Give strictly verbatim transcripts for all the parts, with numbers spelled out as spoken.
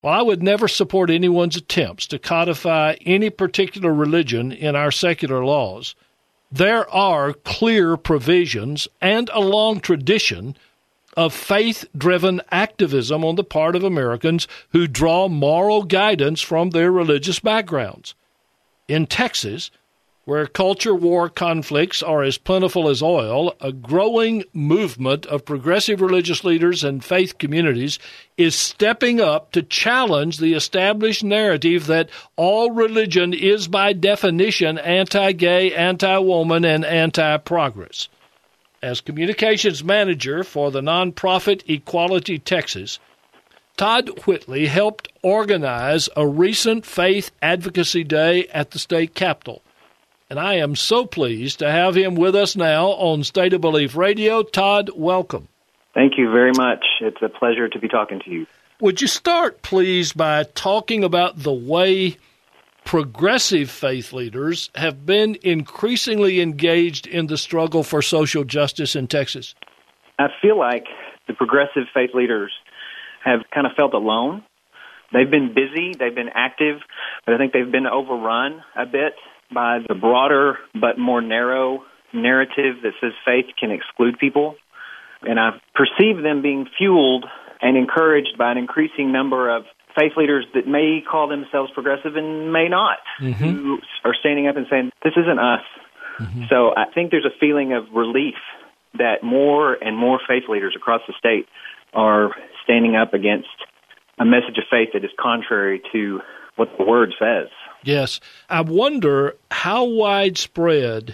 Well, I would never support anyone's attempts to codify any particular religion in our secular laws. There are clear provisions and a long tradition of faith-driven activism on the part of Americans who draw moral guidance from their religious backgrounds. In Texas, where culture war conflicts are as plentiful as oil, a growing movement of progressive religious leaders and faith communities is stepping up to challenge the established narrative that all religion is by definition anti-gay, anti-woman, and anti-progress. As communications manager for the nonprofit Equality Texas, Todd Whitley helped organize a recent Faith Advocacy Day at the state capitol. And I am so pleased to have him with us now on State of Belief Radio. Todd, welcome. Thank you very much. It's a pleasure to be talking to you. Would you start, please, by talking about the way progressive faith leaders have been increasingly engaged in the struggle for social justice in Texas? I feel like the progressive faith leaders have kind of felt alone. They've been busy, they've been active, but I think they've been overrun a bit by the broader but more narrow narrative that says faith can exclude people. And I perceive them being fueled and encouraged by an increasing number of faith leaders that may call themselves progressive and may not, mm-hmm. who are standing up and saying, this isn't us. Mm-hmm. So I think there's a feeling of relief that more and more faith leaders across the state are standing up against a message of faith that is contrary to what the Word says. Yes. I wonder how widespread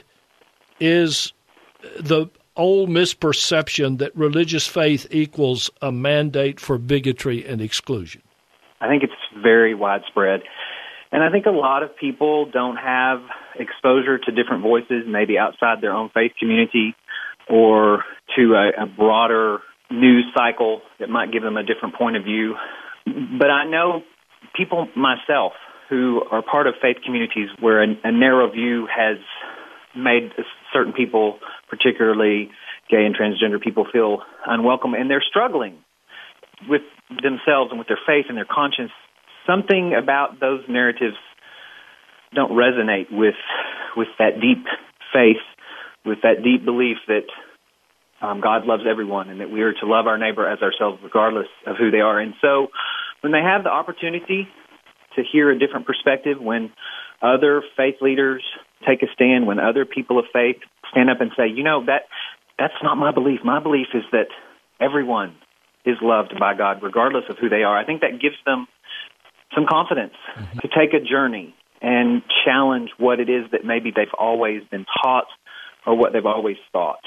is the old misperception that religious faith equals a mandate for bigotry and exclusion? I think it's very widespread. And I think a lot of people don't have exposure to different voices, maybe outside their own faith community, or to a, a broader news cycle that might give them a different point of view. But I know people myself who are part of faith communities where a, a narrow view has made certain people, particularly gay and transgender people, feel unwelcome, and they're struggling with themselves and with their faith and their conscience. Something about those narratives don't resonate with with that deep faith, with that deep belief that um, God loves everyone and that we are to love our neighbor as ourselves regardless of who they are. And so when they have the opportunity to hear a different perspective, when other faith leaders take a stand, when other people of faith stand up and say, you know, that that's not my belief. My belief is that everyone is loved by God regardless of who they are. I think that gives them some confidence mm-hmm. to take a journey and challenge what it is that maybe they've always been taught or what they've always thought.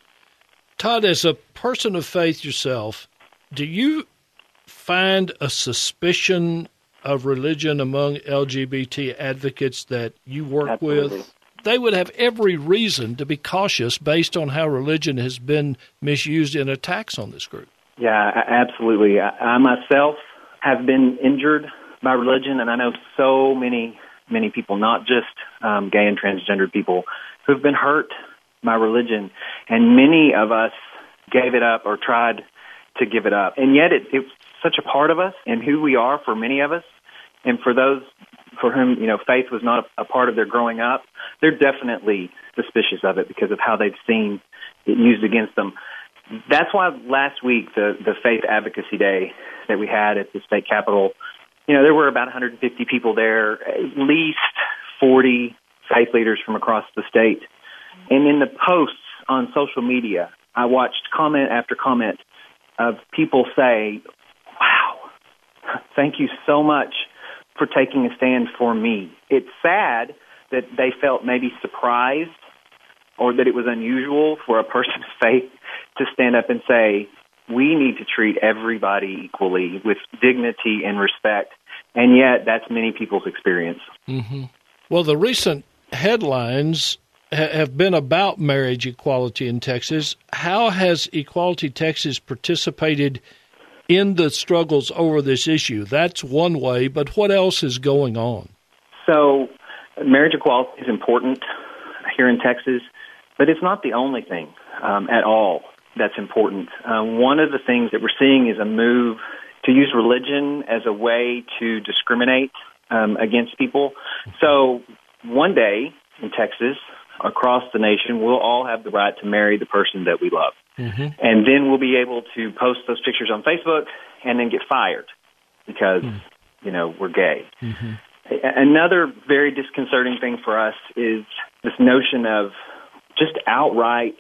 Todd, as a person of faith yourself, do you find a suspicion of religion among L G B T advocates that you work Absolutely. with? They would have every reason to be cautious based on how religion has been misused in attacks on this group. Yeah, absolutely. I, I myself have been injured by religion, and I know so many, many people, not just um, gay and transgender people, who've been hurt by religion, and many of us gave it up or tried to give it up. And yet it, it's such a part of us and who we are for many of us, and for those for whom, you know, faith was not a, a part of their growing up, they're definitely suspicious of it because of how they've seen it used against them. That's why last week, the, the Faith Advocacy Day that we had at the state capitol, you know, there were about one hundred fifty people there, at least forty faith leaders from across the state. And in the posts on social media, I watched comment after comment of people say, wow, thank you so much for taking a stand for me. It's sad that they felt maybe surprised or that it was unusual for a person of faith to stand up and say, we need to treat everybody equally with dignity and respect. And yet that's many people's experience. Mm-hmm. Well, the recent headlines ha- have been about marriage equality in Texas. How has Equality Texas participated in the struggles over this issue? That's one way, but what else is going on? So marriage equality is important here in Texas, but it's not the only thing um, at all that's important. Uh, one of the things that we're seeing is a move to use religion as a way to discriminate um, against people. So one day in Texas, across the nation, we'll all have the right to marry the person that we love. Mm-hmm. And then we'll be able to post those pictures on Facebook and then get fired because, mm. you know, we're gay. Mm-hmm. Another very disconcerting thing for us is this notion of just outright,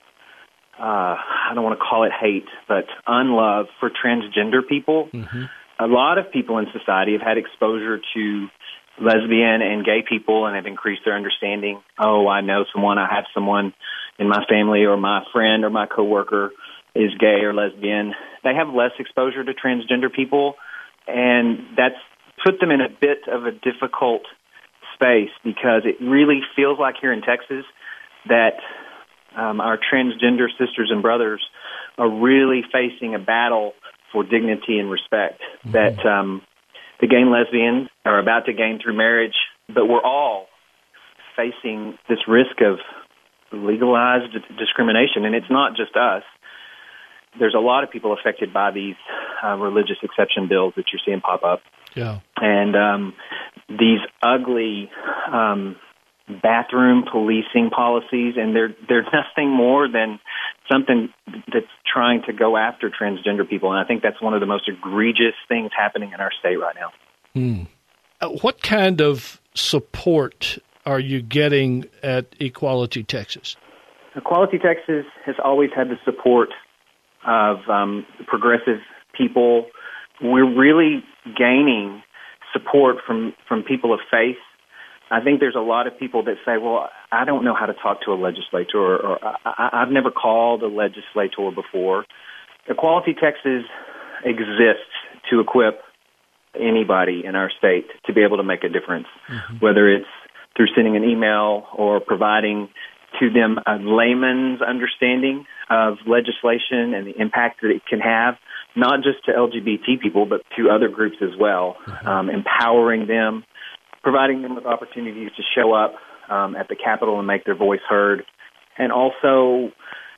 uh, I don't want to call it hate, but unlove for transgender people. Mm-hmm. A lot of people in society have had exposure to lesbian and gay people and have increased their understanding. Oh, I know someone, I have someone in my family, or my friend or my coworker is gay or lesbian. They have less exposure to transgender people, and that's put them in a bit of a difficult space because it really feels like here in Texas that um, our transgender sisters and brothers are really facing a battle for dignity and respect. Mm-hmm. That um, the gay and lesbians are about to gain through marriage, but we're all facing this risk of legalized discrimination, and it's not just us. There's a lot of people affected by these uh, religious exception bills that you're seeing pop up. Yeah. And um, these ugly um, bathroom policing policies, and they're they're nothing more than something that's trying to go after transgender people. And I think that's one of the most egregious things happening in our state right now. Hmm. Uh, what kind of support are you getting at Equality Texas? Equality Texas has always had the support of um, progressive people. We're really gaining support from, from people of faith. I think there's a lot of people that say, well, I don't know how to talk to a legislator, or, or I, I've never called a legislator before. Equality Texas exists to equip anybody in our state to be able to make a difference, mm-hmm. whether it's through sending an email or providing to them a layman's understanding of legislation and the impact that it can have, not just to L G B T people, but to other groups as well, mm-hmm. um, empowering them, providing them with opportunities to show up um, at the Capitol and make their voice heard, and also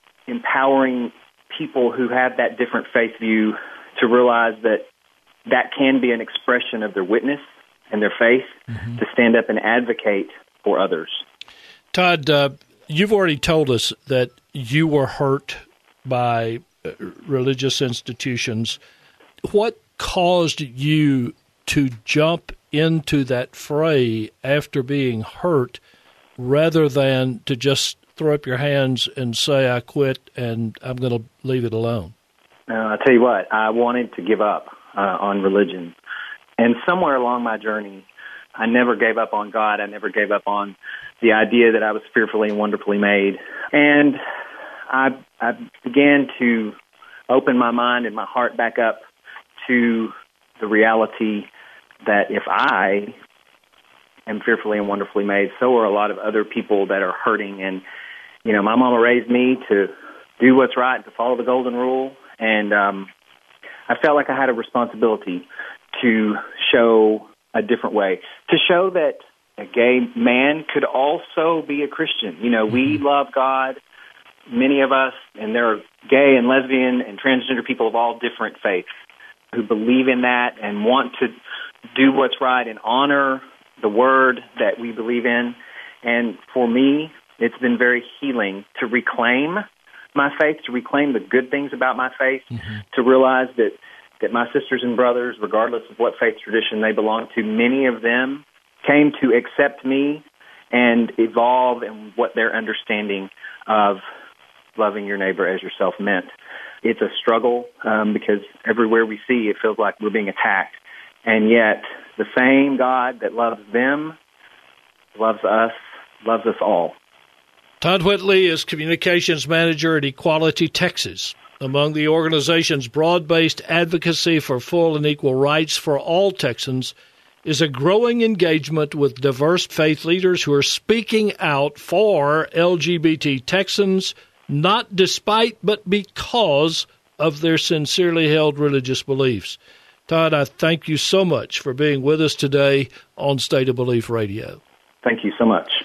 empowering people who have that different faith view to realize that that can be an expression of their witness and their faith, mm-hmm. to stand up and advocate for others. Todd, uh, you've already told us that you were hurt by uh, religious institutions. What caused you to jump into that fray after being hurt rather than to just throw up your hands and say, I quit and I'm going to leave it alone? Uh, I'll tell you what, I wanted to give up uh, on religion. And somewhere along my journey, I never gave up on God. I never gave up on the idea that I was fearfully and wonderfully made. And I, I began to open my mind and my heart back up to the reality that if I am fearfully and wonderfully made, so are a lot of other people that are hurting. And, you know, my mama raised me to do what's right and to follow the golden rule. And um, I felt like I had a responsibility to show a different way, to show that a gay man could also be a Christian. You know, we love God, many of us, and there are gay and lesbian and transgender people of all different faiths who believe in that and want to do what's right and honor the word that we believe in. And for me, it's been very healing to reclaim my faith, to reclaim the good things about my faith, mm-hmm. to realize that that my sisters and brothers, regardless of what faith tradition they belong to, many of them came to accept me and evolve in what their understanding of loving your neighbor as yourself meant. It's a struggle um, because everywhere we see, it feels like we're being attacked. And yet, the same God that loves them loves us, loves us all. Todd Whitley is Communications Manager at Equality Texas. Among the organization's broad-based advocacy for full and equal rights for all Texans is a growing engagement with diverse faith leaders who are speaking out for L G B T Texans, not despite but because of their sincerely held religious beliefs. Todd, I thank you so much for being with us today on State of Belief Radio. Thank you so much.